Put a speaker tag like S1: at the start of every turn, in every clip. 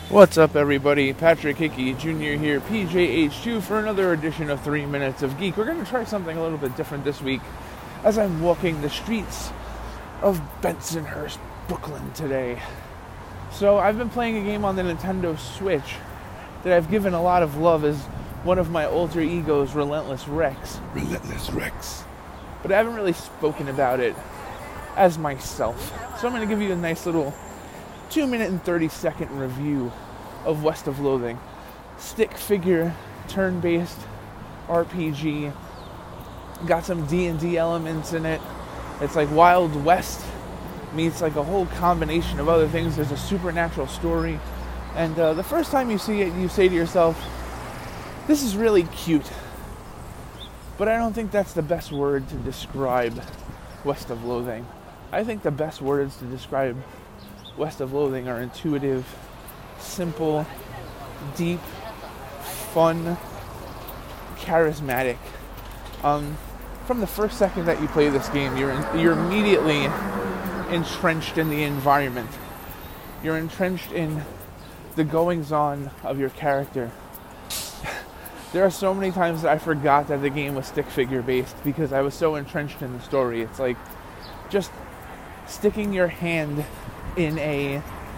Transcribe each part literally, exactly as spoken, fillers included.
S1: What's up, everybody? Patrick Hickey Junior here, P J H two, for another edition of three minutes of Geek. We're going to try something a little bit different this week as I'm walking the streets of Bensonhurst, Brooklyn today. So I've been playing a game on the Nintendo Switch that I've given a lot of love as one of my alter egos, Relentless Rex.
S2: Relentless Rex.
S1: But I haven't really spoken about it as myself. So I'm going to give you a nice little two minute and thirty second review of West of Loathing. Stick figure, turn-based R P G. Got some D and D elements in it. It's like Wild West meets like a whole combination of other things. There's a supernatural story. And uh, the first time you see it, you say to yourself, this is really cute. But I don't think that's the best word to describe West of Loathing. I think the best words to describe West of Loathing are intuitive, simple, deep, fun, charismatic. Um, from the first second that you play this game, you're in, you're immediately entrenched in the environment. You're entrenched in the goings-on of your character. There are so many times that I forgot that the game was stick figure based because I was so entrenched in the story. It's like just sticking your hand in a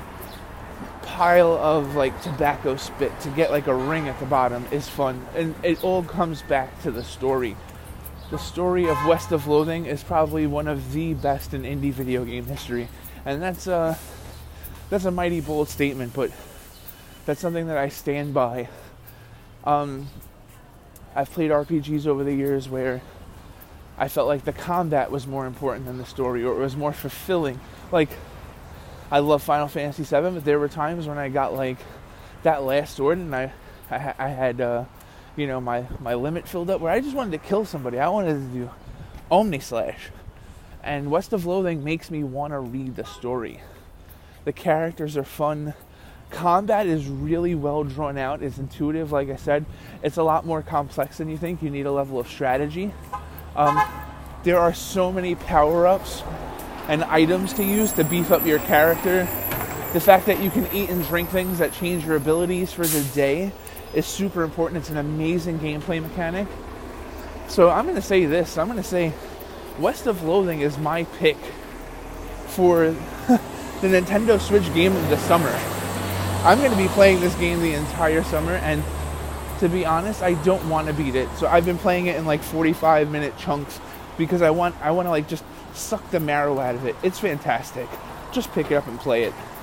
S1: pile of like tobacco spit to get like a ring at the bottom is fun, and it all comes back to the story. The story of West of Loathing is probably one of the best in indie video game history, and that's uh that's a mighty bold statement, but that's something that I stand by. Um, I've played R P Gs over the years where I felt like the combat was more important than the story, or it was more fulfilling. Like, I love Final Fantasy seven, but there were times when I got like that last sword and I, I, I had, uh, you know, my, my limit filled up where I just wanted to kill somebody. I wanted to do Omni Slash. And West of Loathing makes me want to read the story. The characters are fun. Combat is really well drawn out. It's intuitive, like I said. It's a lot more complex than you think. You need a level of strategy. Um, there are so many power-ups and items to use to beef up your character. The fact that you can eat and drink things that change your abilities for the day is super important. It's an amazing gameplay mechanic. So I'm going to say this. I'm going to say West of Loathing is my pick for the Nintendo Switch game of the summer. I'm going to be playing this game the entire summer, and to be honest, I don't want to beat it. So I've been playing it in like forty-five minute chunks because I want I want to like just suck the marrow out of it. It's fantastic. Just pick it up and play it.